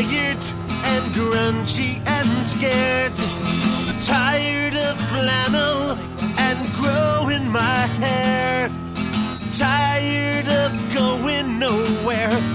tired and grungy and scared. Tired of flannel and growing my hair. Tired of going nowhere.